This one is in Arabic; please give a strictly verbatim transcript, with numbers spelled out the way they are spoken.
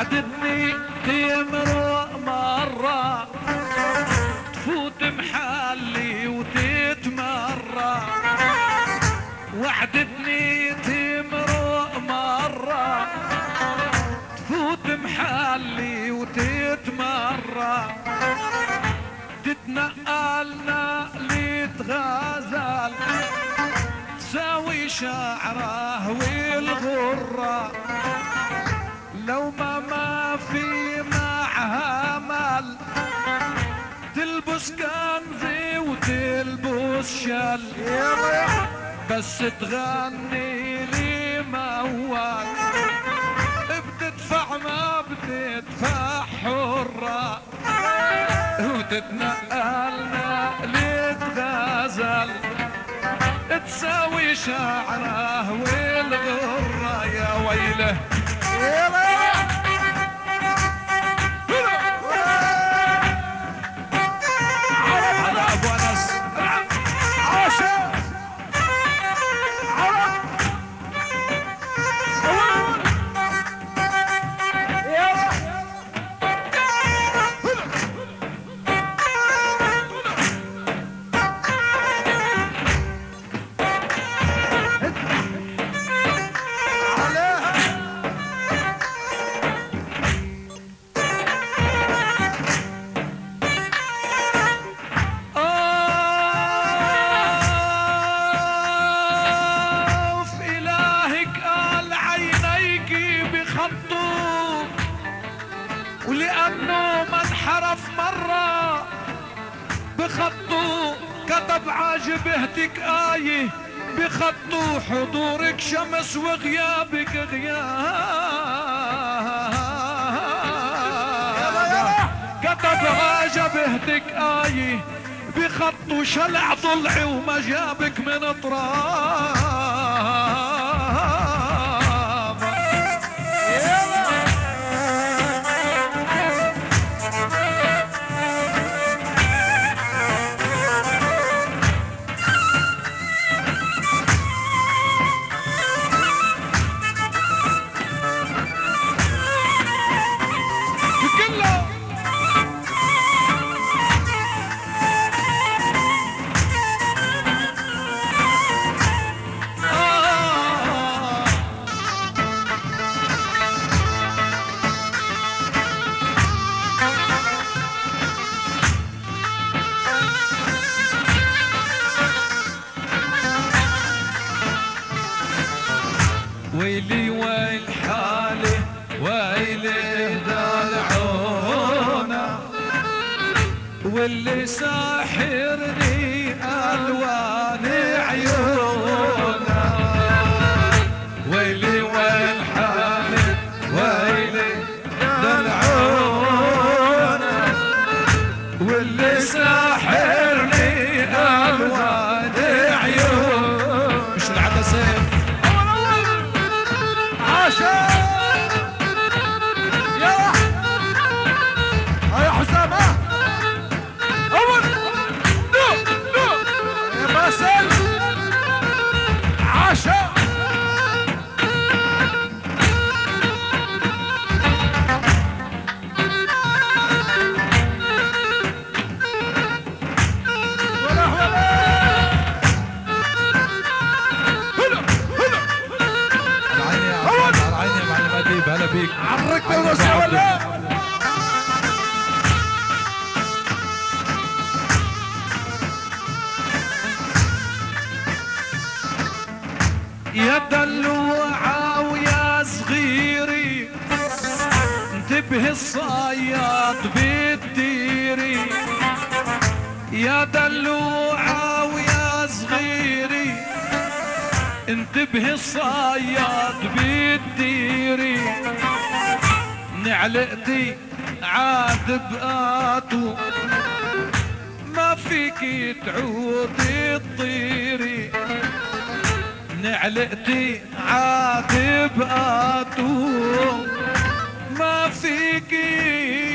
وعدتني تمرق مرة تفوت محلي وتتمرة، وعدتني تمرق مرة تفوت محلي وتتمرة، تتنقل نقلة غزال تساوي شعره والغرة، لو ما ما في معها مال تلبس كنزي وتلبس شل، بس تغني لي موال بتدفع ما بتدفع حرة، وتتنقل نقلة غزل تساوي شعره والغرة. يا ويله على ابو انس عاشق ولأنه ما انحرف مرة بخطه كتب عاجبهتك آية بخطه حضورك شمس وغيابك غياب، كتب عاجبهتك آية بخطه شلع ضلعي وما جابك من طراب. ويلي ويل حالي ويلي دلعونا، واللي ساحرني الوان عيونا، ويلي ويل حالي ويلي دلعونا، واللي ساحرني الوان عيونا. مش العدسات يا هيا حسام ها اول نو نو يا باسل عاشا ولا ولا هلا بيك عركنا الوسع ولا يا دلوعة ويا صغيري انتبه الصياد بالديري، يا دلوعة ويا صغيري انتبه الصياد بالديري، نعلقتي عاد بقاتو ما فيك تعودي تطيري، نعلقتي عاد بقاتو ما فيك